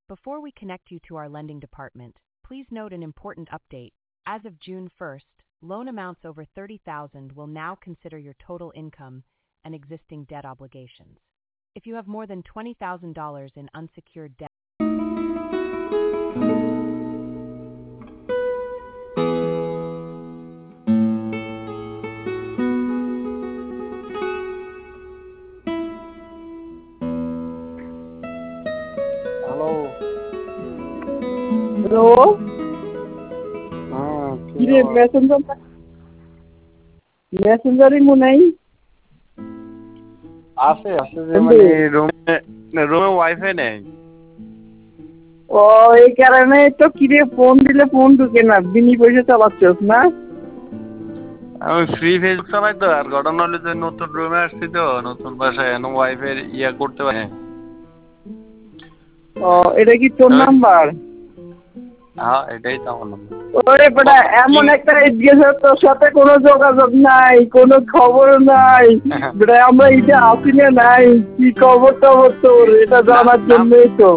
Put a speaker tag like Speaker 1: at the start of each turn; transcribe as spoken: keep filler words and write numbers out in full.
Speaker 1: Before we connect you to our lending department, please note an important update. As of June first, loan amounts over thirty thousand dollars will now consider your total income and existing debt obligations. If you have more than twenty thousand dollars in unsecured debt,
Speaker 2: hello.
Speaker 3: Hello,
Speaker 2: হ্যাঁ, কি
Speaker 3: কিরে
Speaker 2: খবর?
Speaker 3: Messenger মেসেঞ্জারই মনে নাই।
Speaker 2: আছে আছে যে
Speaker 3: বন্ধু,
Speaker 2: মানে রুমে রুমে ওয়াইফাই নেই।
Speaker 3: ও এই কারণে তো কিরে ফোন দিলে ফোন ঢুকে না, বিনি পয়সা চালাচ্ছস না?
Speaker 2: আমি ফ্রি ফেসবুক চালাই তো, আর ঘটনা হলো যে নতুন রুমে আসছি তো, নতুন বাসায় এখন ওয়াইফাই ইয়া করতে পারি।
Speaker 3: ও এটা কি তোর
Speaker 2: ওই-
Speaker 3: নাম্বার?
Speaker 2: হ্যাঁ, এটাই তো আমার নাম্বার।
Speaker 3: ওরে বেটা, এমন একটা গেছে তোর সাথে কোনো যোগাযোগ নাই, কোনো খবর নাই বেটা, আমরা এটা আসি না নাই, কি খবর টবর তোর এটা জানার জন্যই তো।